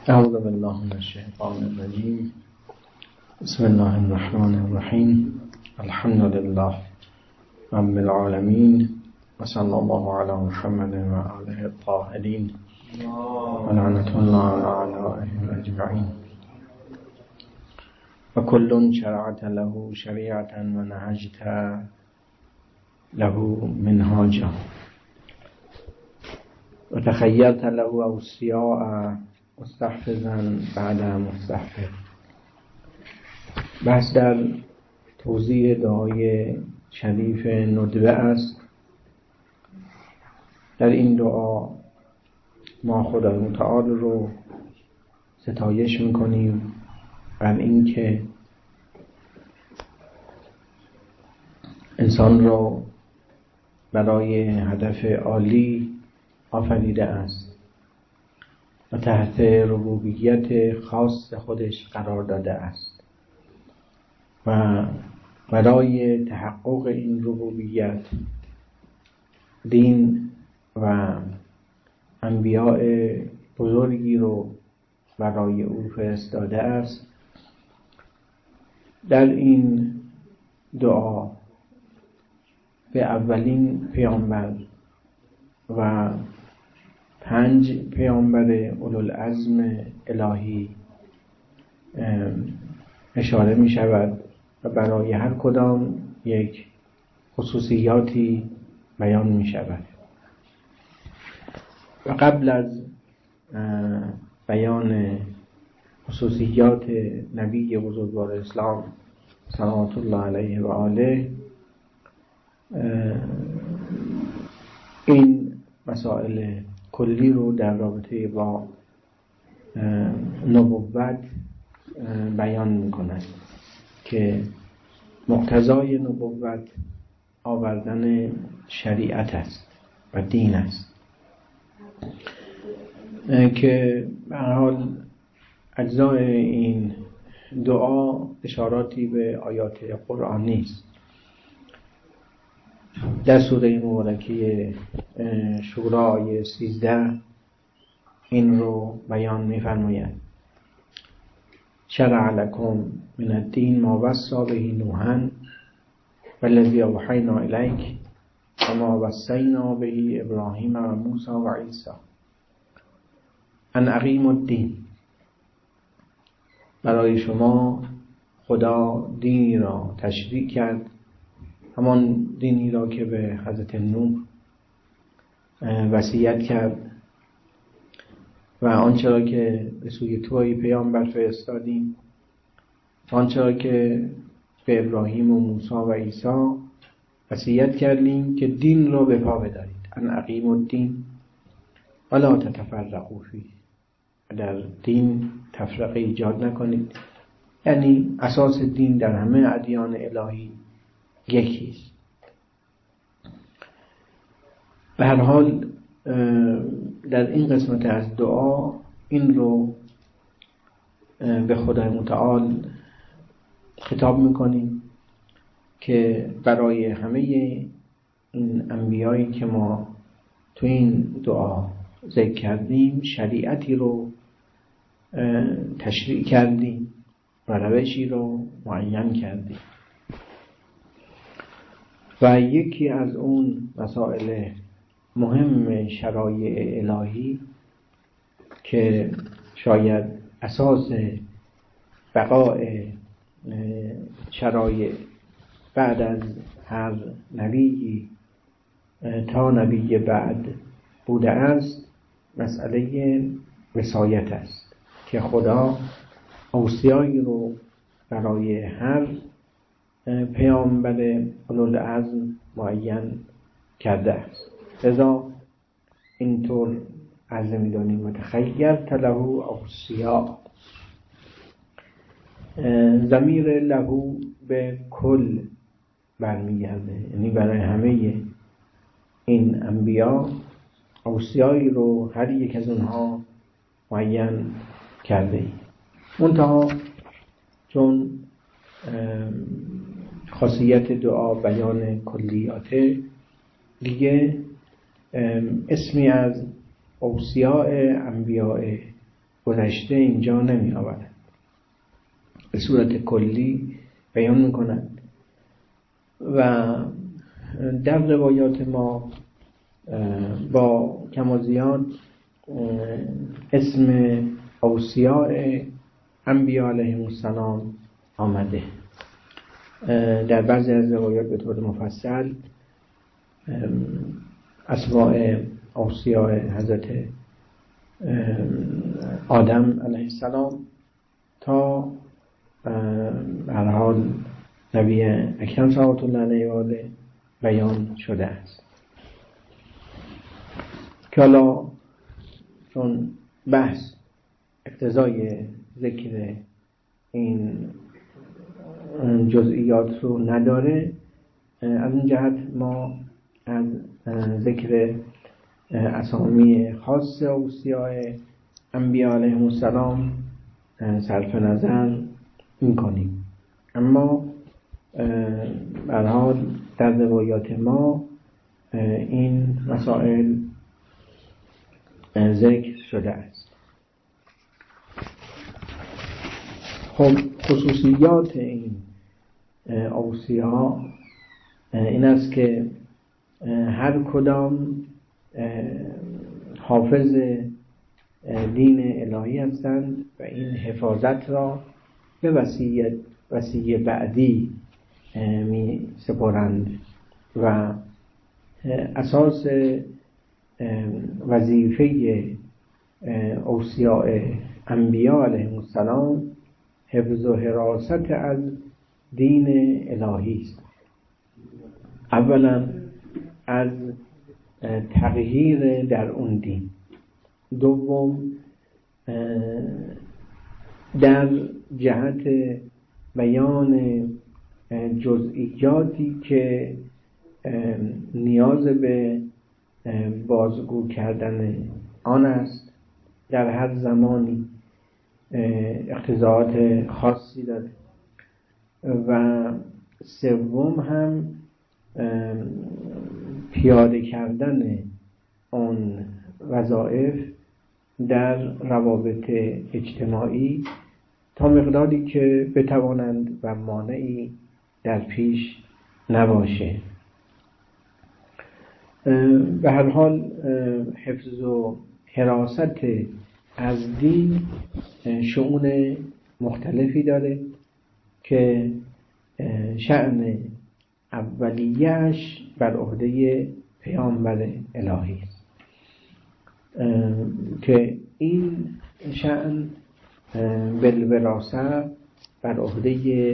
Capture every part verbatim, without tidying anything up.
اعوذ بالله من الشیطان الرجیم. بسم الله الرحمن الرحیم. الحمد لله رب العالمین و صلی الله علی محمد و آله الطاهرین و لعنة الله علی اعدائهم اجمعین. و کل شرعت له شریعة و نهجت له منهاجا و تخیرت له اوصیاء مستحفظا بعد مستحفظ. بحث در توضیح دعای شریف ندبه است. در این دعا ما خدای متعال رو ستایش میکنیم بر اینکه انسان رو برای هدف عالی آفریده است و تحت ربوبیت خاص خودش قرار داده است و برای تحقق این ربوبیت دین و انبیاء بزرگی رو برای او فرستاده است. در این دعا به اولین پیامبر و پنج پیامبر اولوالعزم الهی اشاره می شود و برای هر کدام یک خصوصیاتی بیان می شود. و قبل از بیان خصوصیات نبی بزرگوار اسلام صلوات الله علیه و آله، این مسائل کلی رو در رابطه با نبوت بیان می‌کند که مقتضای نبوت آوردن شریعت است و دین است که به هر حال اجزای این دعا اشاراتی به آیات قرآنی است. در سوره مبارکه شورا آیه سیزده این رو بیان می‌فرماید: شرع لکم من الدین ما وصی به نوحا والذی اوحینا الیک و ما وصینا به ابراهیم و موسی و عیسی ان اقیموا الدین. برای شما خدا دینی را تشریع کرد، همان دینی را که به حضرت نوح وصیت کرد و آنچه را که به سوی توی پیامبر فرستادیم، آنچه را که به ابراهیم و موسی و عیسی وصیت کردیم که دین را به پا بدارید. ان اقیموا الدین ولا تتفرقوا فیه. در دین تفرقه ایجاد نکنید. یعنی اساس دین در همه ادیان الهی یکی است. به هر حال در این قسمت از دعا این رو به خدای متعال خطاب میکنیم که برای همه این انبیایی که ما تو این دعا ذکر کردیم شریعتی رو تشریع کردیم و روشی رو معین کردیم و یکی از اون مسائل مهم شرایع الهی که شاید اساس بقاء شرایع بعد از هر نبی تا نبی بعد بوده است، مسئله وصایت است که خدا اوصیایی رو برای هر پیامبر اولوالعزم معین کرده است. لذا اینطور عرض می‌دانیم و تخیرت له اوصیاء. ضمیر له به کل برمیگرده، یعنی برای همه این انبیا اوصیایی رو هر یک از اونها معین کرده ای. منتها چون خاصیت دعا بیان کلیاته، دیگه اسمی از اوصیاء انبیاء گذشته اینجا نمی آورد، به صورت کلی بیان میکنند. و در روایات ما با کم و زیاد اسم اوصیاء انبیاء علیهم السلام آمده. در بعضی از روایات به طور مفصل اسماء اوصیاء حضرت آدم علیه السلام تا هر حال نبی اکرم صلوات الله علیه و آله بیان شده است. که حالا چون بحث اقتضای ذکر این جزئیات رو نداره، از این جهت ما از ذکر اسامی خاص اوصیاء انبیاء علیهم السلام صرف نظر می‌کنیم. اما به هر حال در روایات ما این مسائل ذکر شده است. خب خصوصیات این اوصیا این است که هر کدام حافظ دین الهی هستند و این حفاظت را به وصیت وصیه بعدی می سپارند و اساس وظیفه اوصیاء انبیاء علیهم السلام حفظ و حراست از دین الهی است. اولا از تغییر در اون دین، دوم در جهت بیان جزئیاتی که نیاز به بازگو کردن آن است، در هر زمانی اقتضاعات خاصی داره. و سوم هم پیاده کردن اون وظایف در روابط اجتماعی تا مقداری که بتوانند و مانعی در پیش نباشه. به هر حال حفظ و حراست از دین شؤون مختلفی داره که شأن اولیه‌اش بر عهده پیامبر الهی است که این شأن بالوراثه بر عهده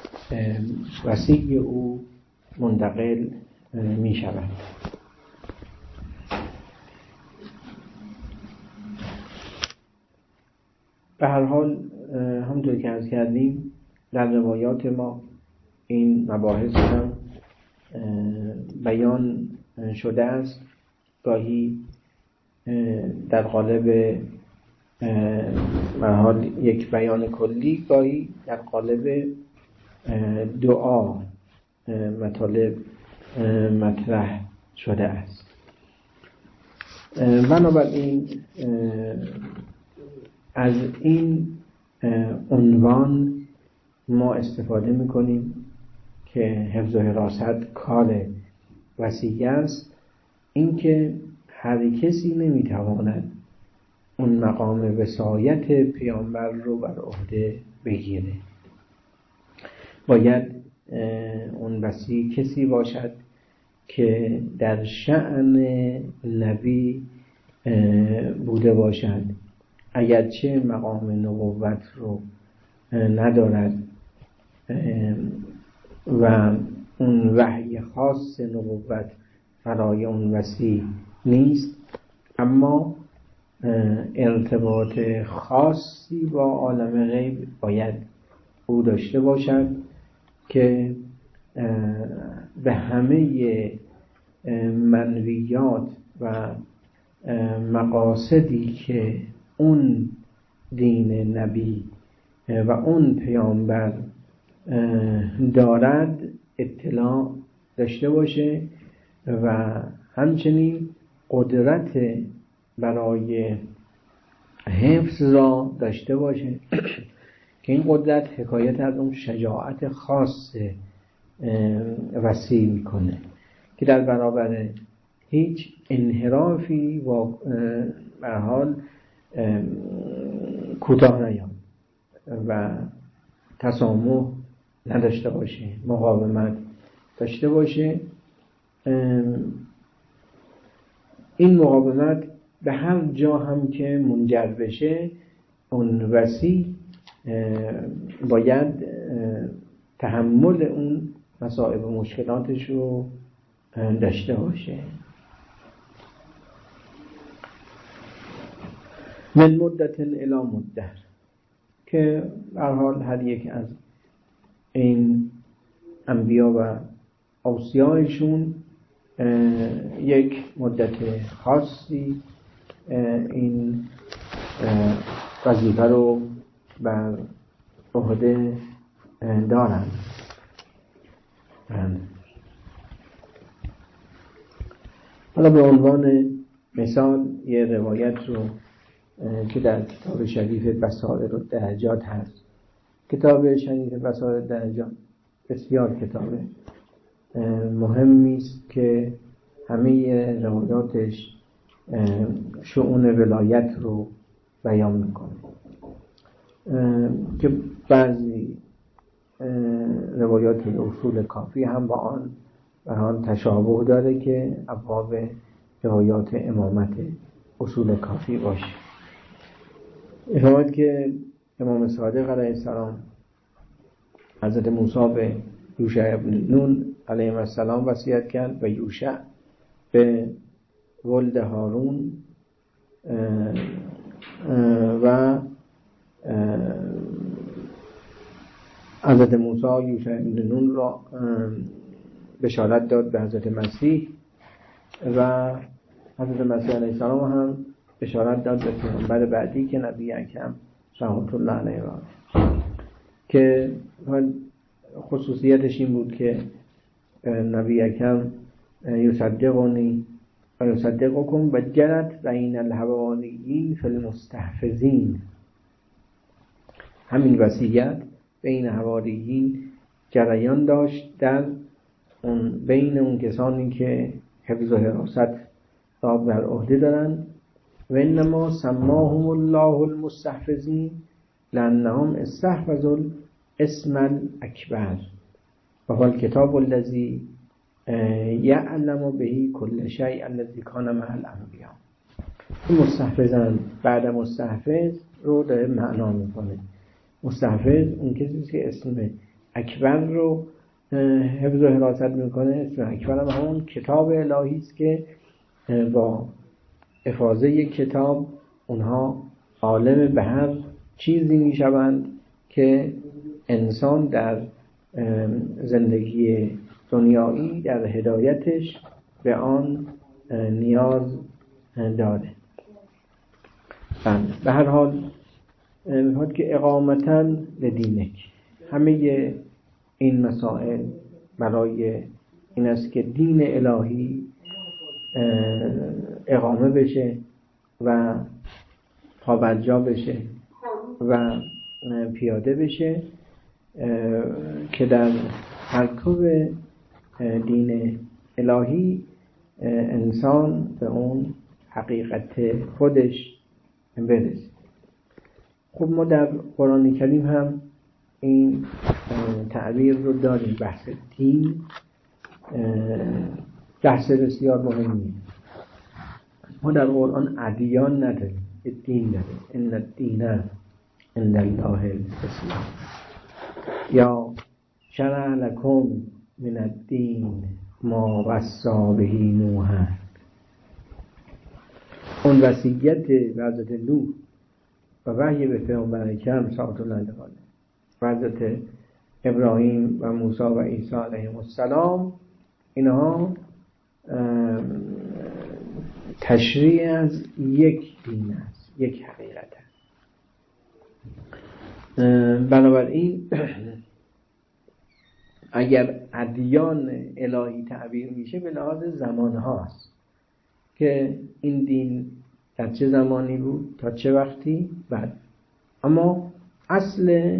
وصی او منتقل می شود. به هر حال همونطور که عرض کردیم در روایات ما این مباحث هم بیان شده است، گاهی در قالب به حال یک بیان کلی، گاهی در قالب دعا مطالب مطرح شده است. بنابراین از این عنوان ما استفاده می‌کنیم که حفظ و حراست کار وصیه است، اینکه هر کسی نمیتواند اون مقام وصایت پیامبر رو بر عهده بگیره. باید اون وصی کسی باشد که در شأن نبی بوده باشد، اگرچه مقام نبوت رو ندارد و اون وحی خاص نبوت فرای اون وصی نیست، اما ارتباط خاصی با عالم غیب باید او داشته باشد که به همه منویات و مقاصدی که اون دین نبی و اون پیامبر دارد اطلاع داشته باشه و همچنین قدرت برای حفظ را داشته باشه که این قدرت حکایت از اون شجاعت خاص وسیع میکنه که در برابر هیچ انحرافی و به حال کوتاه نیاد و تسامح نداشته باشه، مقاومت داشته باشه. این مقاومت به هر جا هم که منجر بشه اون وسیع باید تحمل اون مصائب و مشکلاتش رو داشته باشه. من مدت الی مدت، که به هر حال هر یک از این انبیا و اوصیایشون یک مدت خاصی این وظیفه رو بر عهده دارند. حالا به عنوان مثال یه روایت رو که در کتاب شریف بصائر الدرجات هست. کتاب شریف بصائر الدرجات بسیار کتاب مهمی است که همه روایاتش شؤون ولایت رو بیان میکنه، که بعضی روایات اصول کافی هم با آن و آن تشابه داره که ابواب روایات امامت اصول کافی باشه. روایت که امام صادق علیه السلام حضرت موسی به یوشع ابن نون علیه السلام وصیت کرد و یوشع به ولد هارون و حضرت موسی یوشع ابن نون را بشارت داد به حضرت مسیح و حضرت مسیح علیه السلام هم بشارت داد به پیامبر بعدی که نبی اکرم رحمت الله علیه را، که خصوصیتش این بود که نبی اکرم یصدقونی و یصدقکم و جرت بین الحواریین فی المستحفظین. همین وصیت بین حواریین جریان داشت در اون بین اون کسانی که حفظ و حراست را بر عهده دارن. و انما سماهم الله المستحفظین لانهم استحفظوا اسم الاکبر و هو الکتاب الذی یعلم به کل شیء الذی کان مع الانبیاء. این مستحفظن بعد مستحفظ رو داره معنا میکنه. مستحفظ اون کسی که اسم اکبر رو حفظ و حراست میکنه. اسم اکبر هم همون کتاب الهی است که با افاضه کتاب اونها عالم به هر چیزی میشوند که انسان در زندگی دنیایی در هدایتش به آن نیاز داره. به هر حال میگوید که اقامتاً لدینک، همه این مسائل برای این است که دین الهی اقامه بشه و پابرجا بشه و پیاده بشه، که در ترکوب دین الهی انسان به اون حقیقت خودش برسه. خب ما در قرآن کریم هم این تعبیر رو داریم. بحث دین بحث بسیار مهمیه. ما در قرآن ادیان نداریم، دین داریم. ان الدین عند الله الاسلام یا شرع لکم من الدین ما وصی به نوح. اون وصیت حضرت نوح و وحی به پیامبر اکرم صلی الله علیه و حضرت ابراهیم و موسی و عیسی علیهم السلام، اینها تشریع از یک دین است، یک حقیقت است. بنابراین اگر ادیان الهی تعبیر میشه به لحاظ زمان هاست که این دین در چه زمانی بود تا چه وقتی بعد. اما اصل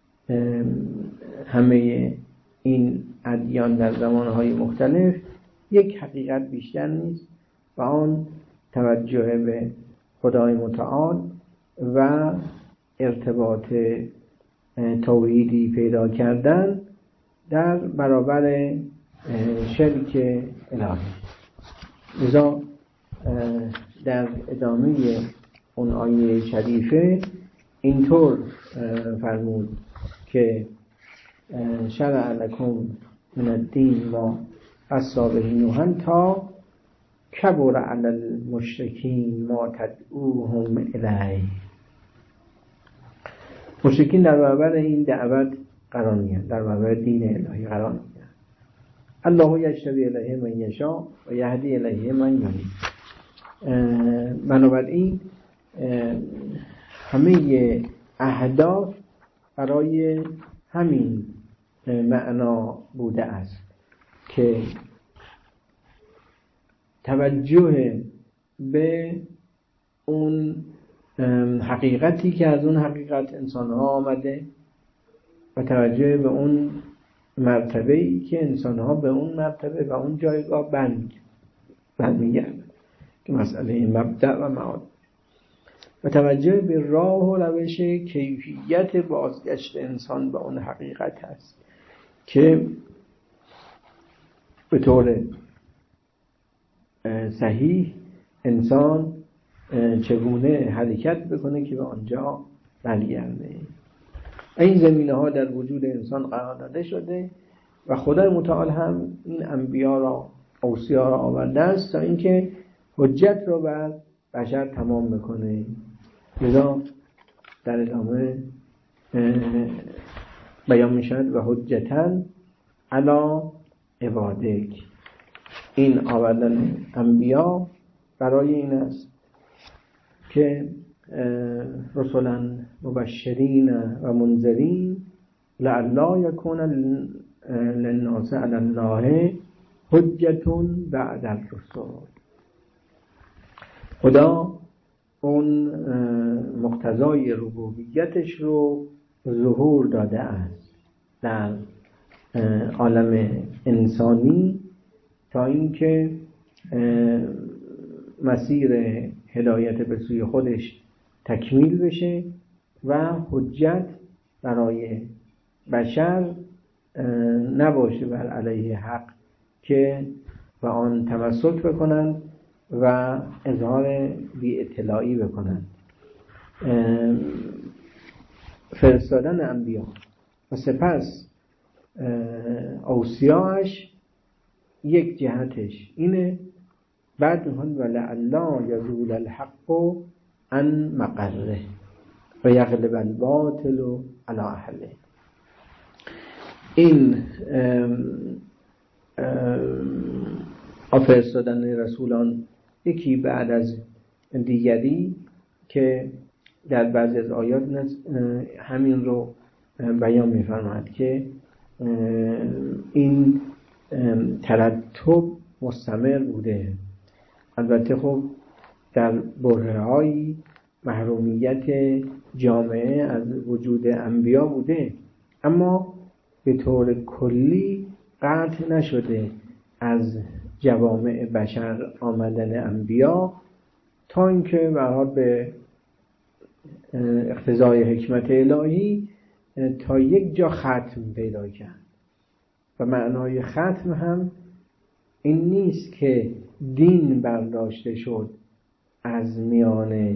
همه این ادیان در زمانهای مختلف یک حقیقت بیشتر نیست و آن توجه به خدای متعال و ارتباط توحیدی پیدا کردن در برابر شرک الهی. لذا در ادامه اون آیه شریفه اینطور فرمود که شرع لکم من الدین ما وصی به نوح تا کبر علی المشرکین ما تدعوهم الیه. مشرکین در برابر این دعوت قرار می‌گیرند، در برابر دین الهی قرار می‌گیرند. الله یجتبی الیه من یشاء و یهدی الیه من ینیب. بنابراین همه اهداف برای همین معنا بوده است که توجه به اون حقیقتی که از اون حقیقت انسان‌ها آمده و توجه به اون مرتبه‌ای که انسان‌ها به اون مرتبه و اون جایگاه بند برمیگردند که مسئله مبدأ و معاد، و توجه به راه و روش کیفیت بازگشت انسان به اون حقیقت هست که به طور صحیح انسان چگونه حرکت بکنه که به آنجا برگرده. این زمینه ها در وجود انسان قرار داده شده و خدای متعال هم این انبیا را اوصیا را آورده است تا اینکه حجت را بر بشر تمام بکنه. لذا در ادامه بیان میشد و حجتاً علی عبادک. این آوردن انبیا برای این است که رسولا مبشرین و منذرین لعلا یکون للناس علی الله حجة بعد الرسل. خدا اون مقتضای ربوبیتش رو ظهور داده است در عالم انسانی تا اینکه مسیر هدایت به سوی خودش تکمیل بشه و حجت برای بشر نباشه بر علیه حق که به آن تمسک بکنند و اظهار بی اطلاعی بکنند. فرستادن انبیا و سپس اوصیاش یک جهتش اینه، بعد میخوان ولعلا یزول الحق عن مقره و یغلب الباطل علی اهله. این فرستادن رسولان یکی بعد از دیگری که در بعضی از آیات همین رو بیان می‌فرماید که این ترتب مستمر بوده. البته خب در برهه‌های محرومیت جامعه از وجود انبیا بوده، اما به طور کلی قطع نشده از جوامع بشر آمدن انبیا تا اینکه برای به اقتضای حکمت الهی تا یک جا ختم پیدا کرد. و معنای ختم هم این نیست که دین برداشته شد از میان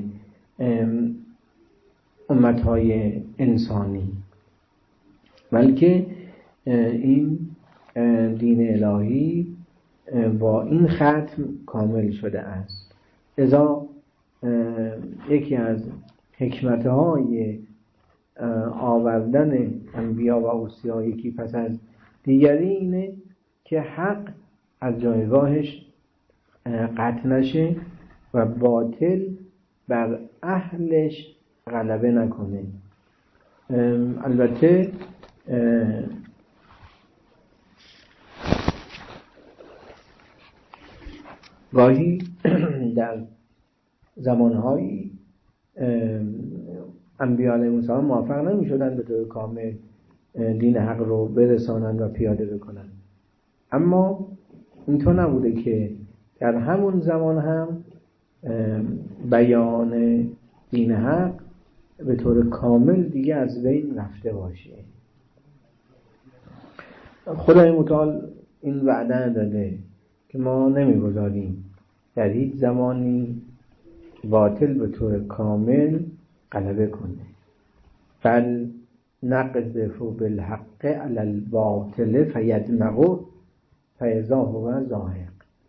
امتهای انسانی، بلکه این دین الهی با این ختم کامل شده است. لذا یکی از حکمتهای آوردن انبیا و اوصیا یکی پس از دیگری اینه که حق از جایگاهش قطع نشه و باطل بر اهلش غلبه نکنه. البته گاهی در زمانهایی انبیاء علیهم السلام موفق نمی شدن به طور کامل دین حق رو برسانند و پیاده بکنند، اما اینطور نبوده که در همون زمان هم بیان دین حق به طور کامل دیگه از بین رفته باشه. خدای متعال این وعده داده که ما نمیگذاریم در هیچ زمانی باطل به طور کامل غلبه کنه. بل نقذف بالحق علی الباطل فیدمغه فاذا هو زاهق.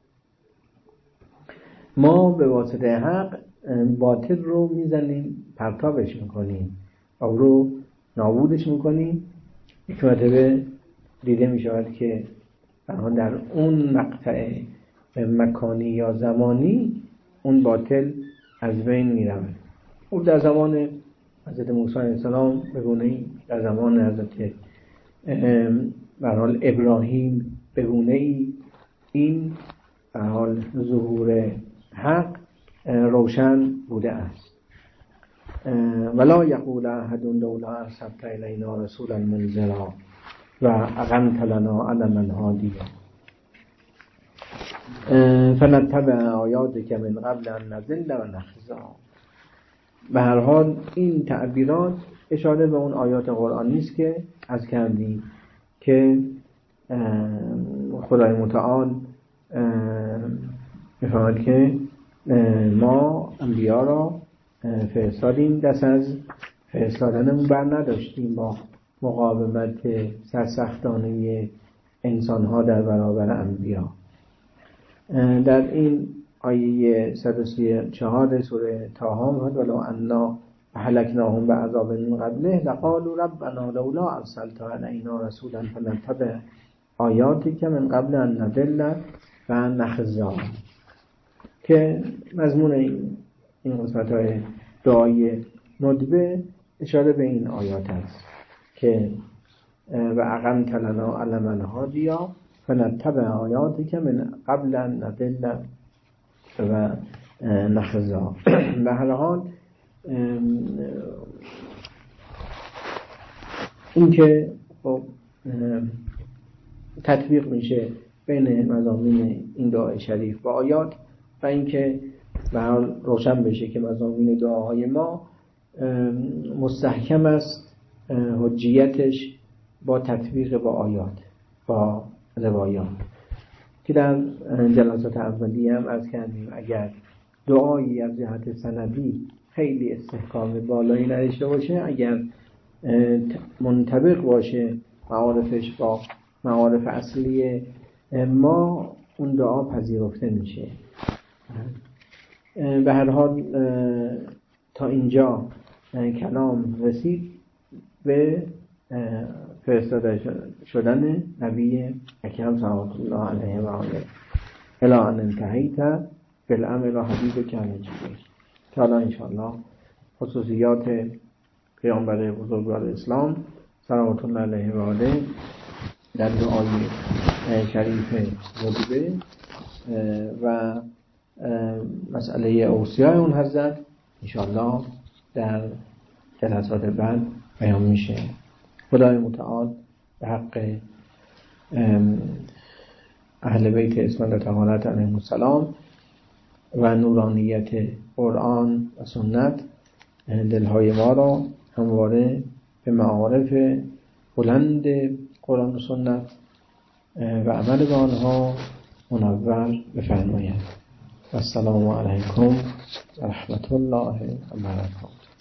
ما به واسطه حق باطل رو میزنیم، پرتابش میکنیم، او رو نابودش میکنیم. یک مرتبه دیده میشود که در اون مقطع مکانی یا زمانی اون باطل از بین میرود. او در زمان حضرت موسی علیه السلام به گونه‌ای، در زمان حضرت به هر حال ابراهیم به گونه‌ای این به هر حال ظهور حق روشن بوده است. ولا یقول احد لولا ارسلت الینا رسولا منذرا و اقمت لنا علما هادیا فنتبع آیاتک من قبل ان نضل و نخزی. به هر حال این تعبیرات اشاره به اون آیات قرآنی است که از کردیم که خدای متعال می‌فرماید که ما انبیا را فرستادیم، دست از فرستادنمون بر نداشتیم با مقاومت سرسختانه انسان‌ها در برابر انبیا. در این آیه صد و سی و چهار سوره طه میاد ولو انا اهلکناهم بعذاب من قبله لقالوا ربنا لولا ارسلت الینا رسولا فنتبع آیاتک من قبل ان نضل و نخزی، که مضمون این این قسمت‌های دعای ندبه اشاره به این آیات است که و اقمت لنا علما هادیا فنتبع آیاتک من قبل ان نضل و نخزی. به هر حال این که خب تطبیق میشه بین مضامین این دعای شریف و آیات و اینکه به هر حال روشن بشه که مضامین دعاهای ما مستحکم است حجیتش با تطبیق با آیات، با روایات، که در جلسات اولیه هم عرض کردیم اگر دعایی از جهت سندی خیلی استحکام بالایی نداشته باشه، اگر منطبق باشه معارفش با معارف اصلی ما، اون دعا پذیرفته میشه. به هر حال تا اینجا کلام رسید به فرستاده شدن نبی اکرم صلوات الله علیه و آله الی ان انتهیت بالامر حبیب کان جبریل. که حالا انشاءالله خصوصیات پیامبر بزرگوار اسلام صلوات الله علیه و آله در دعای شریف ندبه و مسئله اوصیای اون حضرت انشاءالله در جلسات بعد بیان میشه. خدای متعال به حق اهل بیت اسمت و طهارت علیهم السلام و نورانیت قرآن و سنت دلهای ما را همواره به معارف بلند قرآن و سنت و عمل به آنها منور بفرماید. السلام علیکم و رحمت الله و برکاته.